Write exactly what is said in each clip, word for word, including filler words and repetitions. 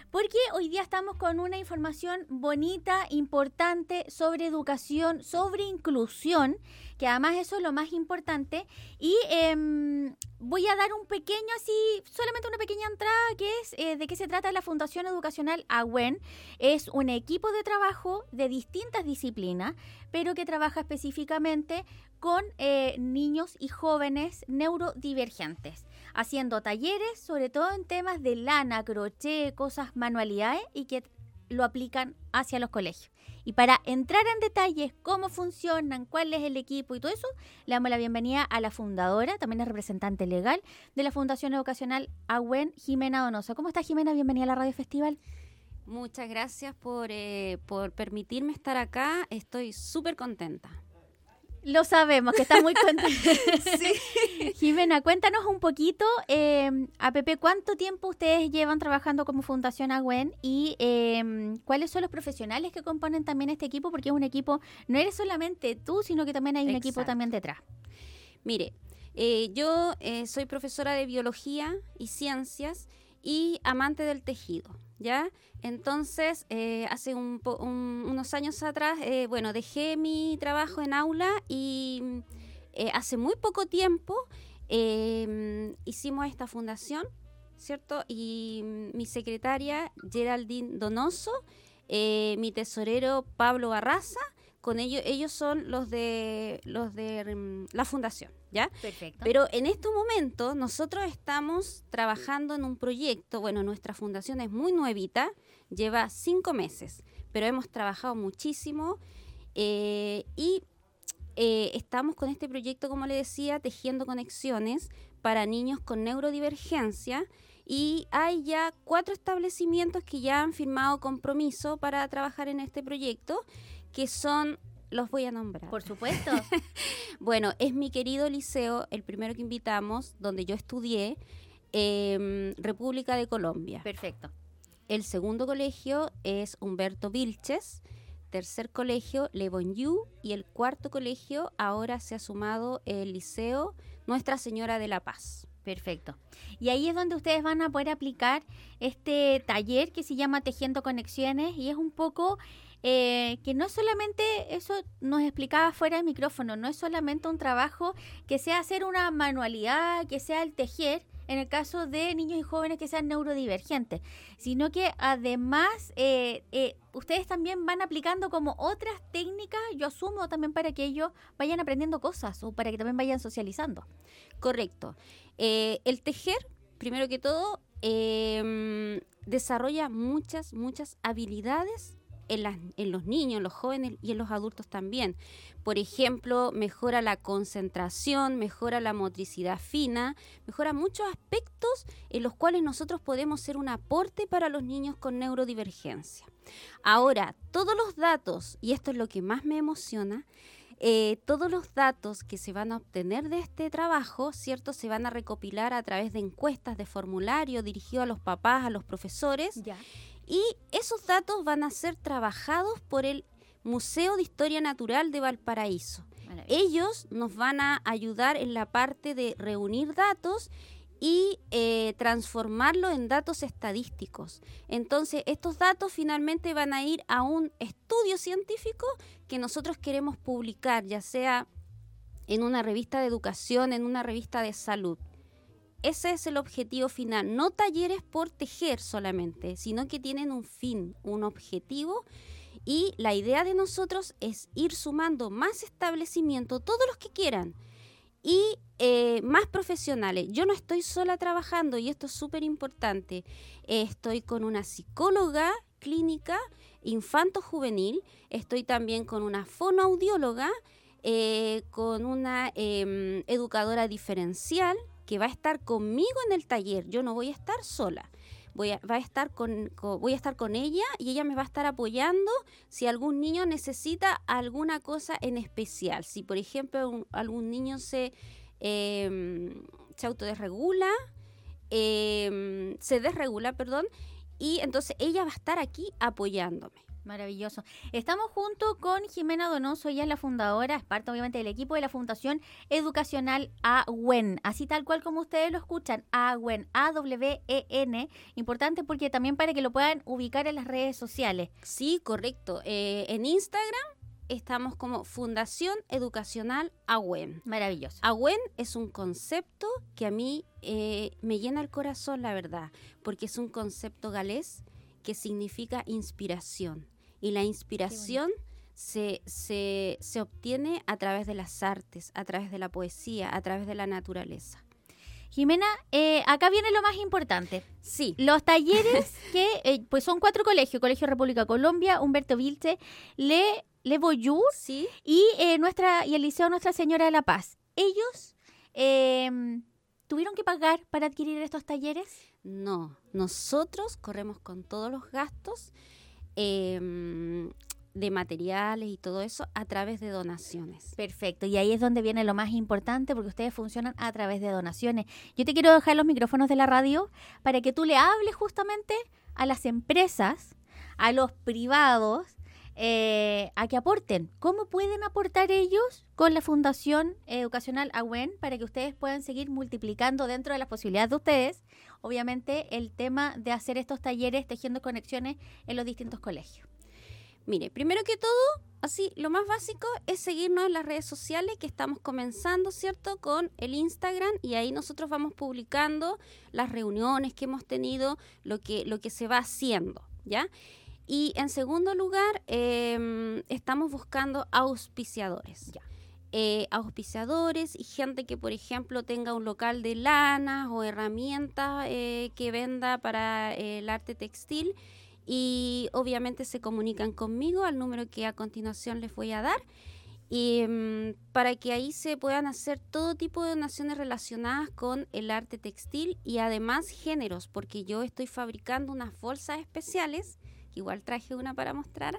porque hoy día estamos con una información bonita, importante sobre educación, sobre inclusión, que además eso es lo más importante. Y eh, voy a dar un pequeño, así, solamente una pequeña entrada, que es eh, de qué se trata la Fundación Educacional AWEN. Es un equipo de trabajo de distintas disciplinas, pero que trabaja específicamente con eh, niños y jóvenes neurodivergentes, haciendo talleres, sobre todo en temas de lana, crochet, cosas, manualidades, y que lo aplican hacia los colegios. Y para entrar en detalles, cómo funcionan, cuál es el equipo y todo eso, le damos la bienvenida a la fundadora, también es representante legal de la Fundación Educacional AWEN, Jimena Donoso. ¿Cómo está, Jimena? Bienvenida a la Radio Festival. Muchas gracias por, eh, por permitirme estar acá. Estoy súper contenta. Lo sabemos, que está muy contenta. Sí. Jimena, cuéntanos un poquito, eh, A P P, ¿cuánto tiempo ustedes llevan trabajando como Fundación AWEN y eh, cuáles son los profesionales que componen también este equipo? Porque es un equipo, no eres solamente tú, sino que también hay un Exacto. equipo también detrás. Mire, eh, yo eh, soy profesora de biología y ciencias y amante del tejido, ¿ya? Entonces, eh, hace un po- un, unos años atrás, eh, bueno, dejé mi trabajo en aula y eh, hace muy poco tiempo eh, hicimos esta fundación, ¿cierto? Y mi secretaria, Geraldine Donoso, eh, mi tesorero, Pablo Barraza, con ellos, ellos son los de, los de um, la fundación, ¿ya? Perfecto. Pero en este momento nosotros estamos trabajando en un proyecto, bueno, nuestra fundación es muy nuevita, lleva cinco meses, pero hemos trabajado muchísimo eh, y eh, estamos con este proyecto, como le decía, tejiendo conexiones para niños con neurodivergencia, y hay ya cuatro establecimientos que ya han firmado compromiso para trabajar en este proyecto, que son, los voy a nombrar. Por supuesto. Bueno, es mi querido liceo, el primero que invitamos, donde yo estudié, eh, República de Colombia. Perfecto. El segundo colegio es Humberto Vilches, tercer colegio Le Bon You, y el cuarto colegio ahora se ha sumado el liceo Nuestra Señora de la Paz. Perfecto. Y ahí es donde ustedes van a poder aplicar este taller que se llama Tejiendo Conexiones, y es un poco eh, que no es solamente, eso nos explicaba fuera del micrófono, no es solamente un trabajo que sea hacer una manualidad, que sea el tejer, en el caso de niños y jóvenes que sean neurodivergentes, sino que además eh, eh, ustedes también van aplicando como otras técnicas, yo asumo también, para que ellos vayan aprendiendo cosas o para que también vayan socializando. Correcto. Eh, el tejer, primero que todo, eh, desarrolla muchas, muchas habilidades en, las, en los niños, en los jóvenes y en los adultos también. Por ejemplo, mejora la concentración, mejora la motricidad fina, mejora muchos aspectos en los cuales nosotros podemos ser un aporte para los niños con neurodivergencia. Ahora, todos los datos, y esto es lo que más me emociona, Eh, todos los datos que se van a obtener de este trabajo, ¿cierto?, se van a recopilar a través de encuestas, de formulario dirigido a los papás, a los profesores, Ya. y esos datos van a ser trabajados por el Museo de Historia Natural de Valparaíso. Ellos nos van a ayudar en la parte de reunir datos y eh, transformarlo en datos estadísticos. Entonces, estos datos finalmente van a ir a un estudio científico que nosotros queremos publicar, ya sea en una revista de educación, en una revista de salud. Ese es el objetivo final, no talleres por tejer solamente, sino que tienen un fin, un objetivo, y la idea de nosotros es ir sumando más establecimientos, todos los que quieran, y eh, más profesionales. Yo no estoy sola trabajando, y esto es súper importante. Eh, estoy con una psicóloga clínica infanto-juvenil, estoy también con una fonoaudióloga, eh, con una eh, educadora diferencial que va a estar conmigo en el taller. Yo no voy a estar sola. Voy a, va a estar con, con, voy a estar con ella, y ella me va a estar apoyando si algún niño necesita alguna cosa en especial. Si, por ejemplo, un, algún niño se, eh, se autodesregula, eh, se desregula, perdón, y entonces ella va a estar aquí apoyándome. Maravilloso. Estamos junto con Jimena Donoso, ella es la fundadora, es parte obviamente del equipo de la Fundación Educacional AWEN, así tal cual como ustedes lo escuchan, AWEN, A W E N, importante porque también para que lo puedan ubicar en las redes sociales. Sí, correcto. Eh, en Instagram estamos como Fundación Educacional AWEN. Maravilloso. AWEN es un concepto que a mí eh, me llena el corazón, la verdad, porque es un concepto galés que significa inspiración. Y la inspiración se, se, se obtiene a través de las artes, a través de la poesía, a través de la naturaleza. Jimena, eh, acá viene lo más importante. Sí. Los talleres que, eh, pues son cuatro colegios, Colegio República Colombia, Humberto Vilche, Le, Le Boyur, sí. y, eh, nuestra, y el Liceo Nuestra Señora de la Paz. Ellos eh, tuvieron que pagar para adquirir estos talleres. No, nosotros corremos con todos los gastos eh, de materiales y todo eso a través de donaciones. Perfecto, y ahí es donde viene lo más importante porque ustedes funcionan a través de donaciones. Yo te quiero dejar los micrófonos de la radio para que tú le hables justamente a las empresas, a los privados, eh, a que aporten. ¿Cómo pueden aportar ellos con la Fundación Educacional AWEN para que ustedes puedan seguir multiplicando dentro de las posibilidades de ustedes, obviamente, el tema de hacer estos talleres tejiendo conexiones en los distintos colegios? Mire, primero que todo, así, lo más básico es seguirnos en las redes sociales, que estamos comenzando, ¿cierto?, con el Instagram, y ahí nosotros vamos publicando las reuniones que hemos tenido, lo que, lo que se va haciendo, ¿ya? Y en segundo lugar, eh, estamos buscando auspiciadores. Ya. Eh, auspiciadores y gente que, por ejemplo, tenga un local de lanas o herramientas eh, que venda para eh, el arte textil. Y obviamente se comunican conmigo al número que a continuación les voy a dar, y um, para que ahí se puedan hacer todo tipo de donaciones relacionadas con el arte textil y además géneros, porque yo estoy fabricando unas bolsas especiales, que igual traje una para mostrar,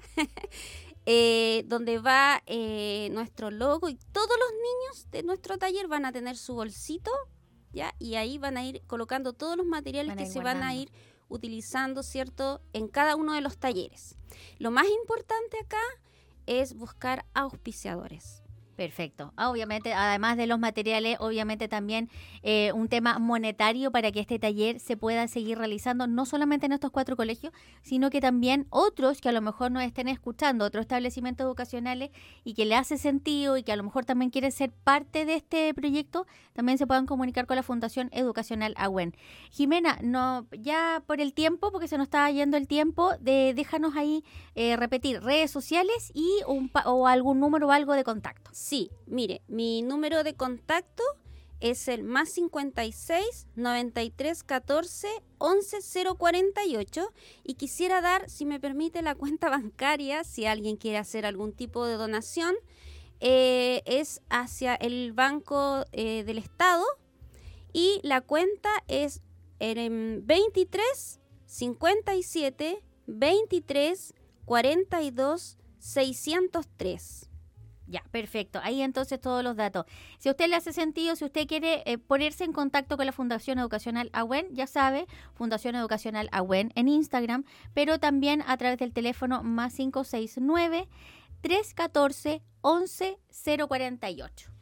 eh, donde va eh, nuestro logo, y todos los niños de nuestro taller van a tener su bolsito, ¿ya? Y ahí van a ir colocando todos los materiales que se guardando. Van a ir utilizando, ¿cierto?, en cada uno de los talleres. Lo más importante acá es buscar auspiciadores. Perfecto. Ah, obviamente, además de los materiales, obviamente también eh, un tema monetario para que este taller se pueda seguir realizando, no solamente en estos cuatro colegios, sino que también otros que a lo mejor nos estén escuchando, otros establecimientos educacionales, y que le hace sentido y que a lo mejor también quieren ser parte de este proyecto, también se puedan comunicar con la Fundación Educacional AWEN. Jimena, no, ya por el tiempo, porque se nos está yendo el tiempo, de, déjanos ahí eh, repetir redes sociales y un pa- o algún número o algo de contacto. Sí, mire, mi número de contacto es el más cincuenta y seis, noventa y tres, catorce, once, cero cuarenta y ocho, y quisiera dar, si me permite, la cuenta bancaria, si alguien quiere hacer algún tipo de donación, eh, es hacia el Banco eh, del Estado, y la cuenta es en veintitrés, cincuenta y siete, veintitrés, cuarenta y dos, seiscientos tres. Ya, perfecto. Ahí entonces todos los datos. Si a usted le hace sentido, si usted quiere eh, ponerse en contacto con la Fundación Educacional AWEN, ya sabe, Fundación Educacional AWEN en Instagram, pero también a través del teléfono más cinco seis nueve, tres uno cuatro, once, cero cuarenta y ocho.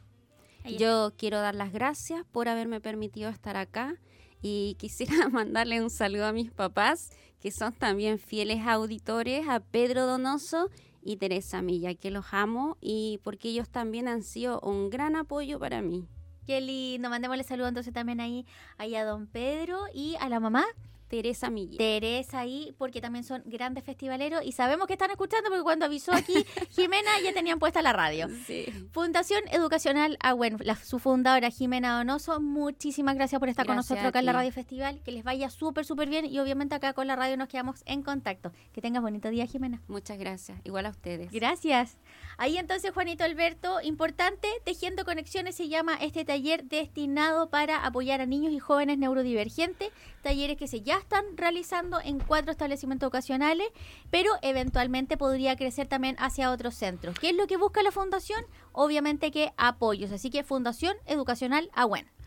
Yo quiero dar las gracias por haberme permitido estar acá, y quisiera mandarle un saludo a mis papás, que son también fieles auditores, a Pedro Donoso y Teresa Milla, que los amo, y porque ellos también han sido un gran apoyo para mí. Qué lindo. Mandémosle saludos entonces también ahí, ahí a don Pedro y a la mamá. Teresa Milla. Teresa ahí, porque también son grandes festivaleros y sabemos que están escuchando porque cuando avisó aquí Jimena ya tenían puesta la radio. Sí. Fundación Educacional AWEN, la, su fundadora Jimena Donoso, muchísimas gracias por estar Gracias con nosotros acá en la Radio Festival, que les vaya súper, súper bien, y obviamente acá con la radio nos quedamos en contacto. Que tengas bonito día, Jimena. Muchas gracias, igual a ustedes. Gracias. Ahí entonces, Juanito Alberto, importante, Tejiendo Conexiones se llama este taller destinado para apoyar a niños y jóvenes neurodivergentes, talleres que se ya están realizando en cuatro establecimientos educacionales, pero eventualmente podría crecer también hacia otros centros. ¿Qué es lo que busca la Fundación? Obviamente que apoyos, así que Fundación Educacional AWEN.